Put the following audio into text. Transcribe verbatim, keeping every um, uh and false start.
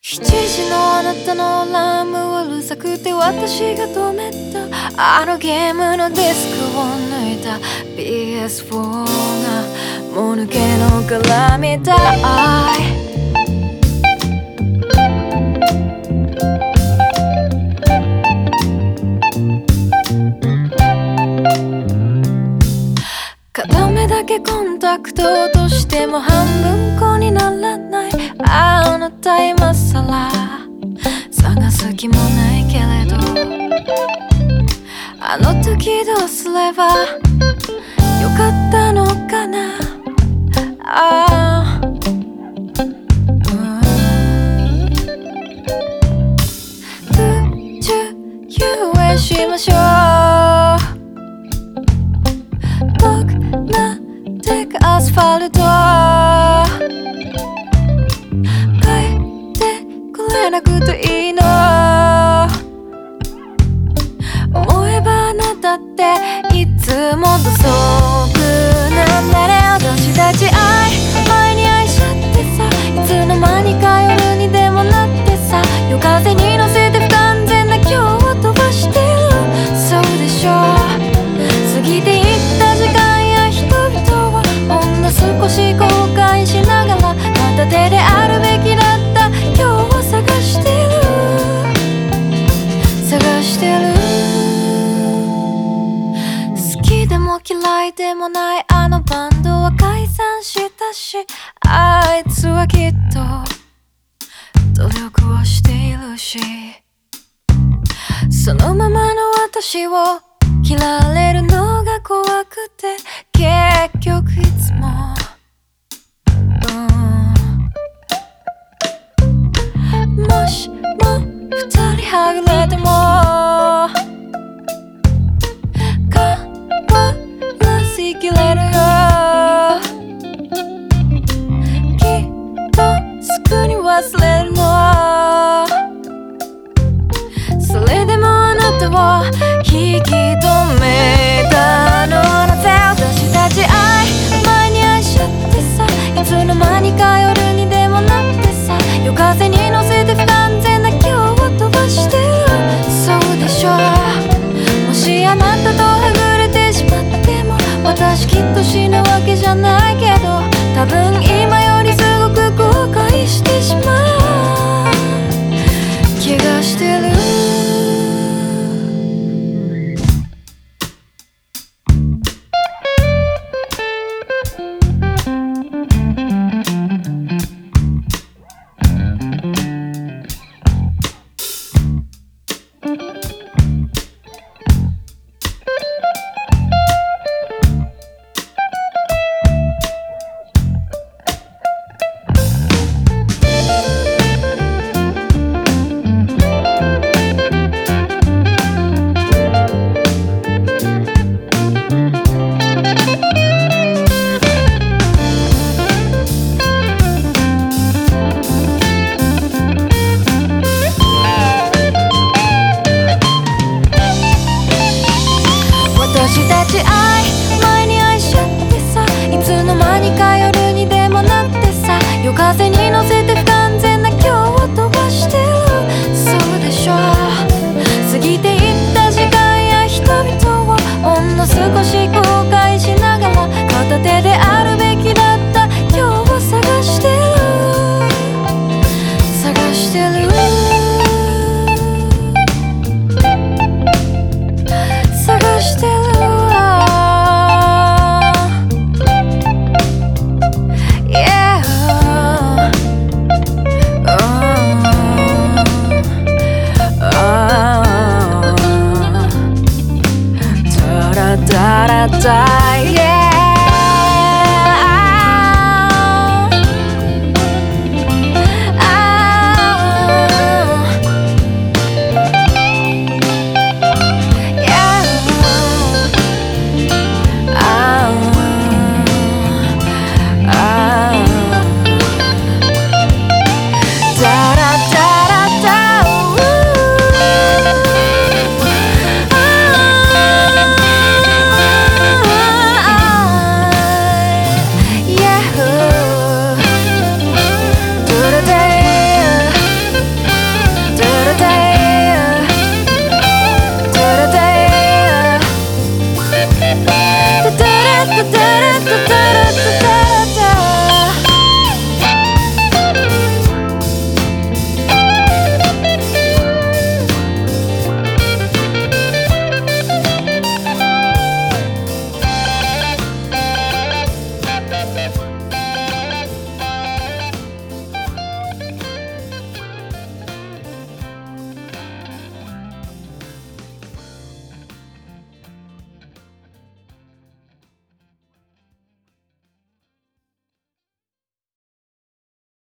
しちじのあなたのアラームはうるさくて私が止めた。あのゲームのディスクを抜いた ピーエスフォー がもぬけの殻みたい。片目だけコンタクト落としても半分こにならない。あなた今さら探す気もないけれど、あの時どうすればよかったのかな。ああ、宇宙遊泳しましょう。僕なんてかアスファルト帰ってこれなくていいの。思えばあなたっていつも土足なんだね。私たち愛前に愛しちゃってさ、いつの間にか夜にでもなってさ、夜風に乗せて不完全な今日を飛ばしてる。そうでしょう。過ぎていった時間や人々はほんの少し後悔しながら、片手であるべきだった今日を探してる探してる。好きでも嫌いでもないあのバンドは解散したし、あいつはきっと努力をしているし、そのままの私を切られるのが怖くて、結局いつも、うん、もしも二人はぐれても変わらず生きれるよ。きっとすぐに忘れるの。それでもあなたを引き止めたの。なぜ私たち愛前に愛しちゃってさ、いつの間にか夜にでもなってさ、夜風に乗せて不完全な今日を飛ばしてる。そうでしょう。もしあなたとはぐれてしまっても私きっと死ぬわけじゃないけど、多分今よりすごく後悔してしまう気がしてる。私たち愛前に愛しちゃってさ、いつの間にか夜にでもなってさ、夜風に乗せて不完全な今日を飛ばしてる。そうでしょう。過ぎていった時間や人々をほんの少し後悔しながら、片手であるべきだった今日を探してる探してる。